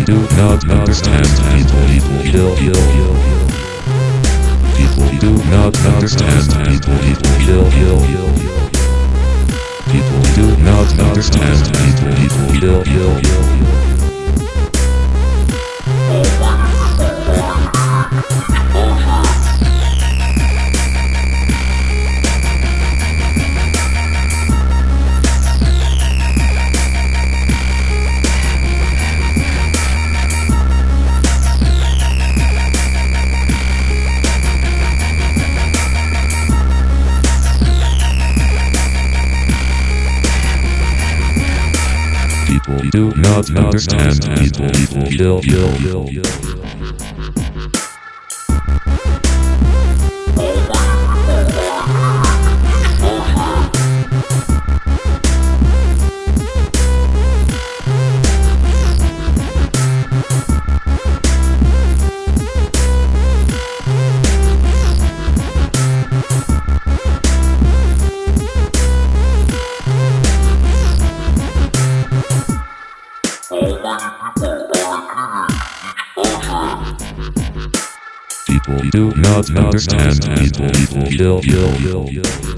do not understand. People do not understand. People do not understand. People do not understand. People do not understand. People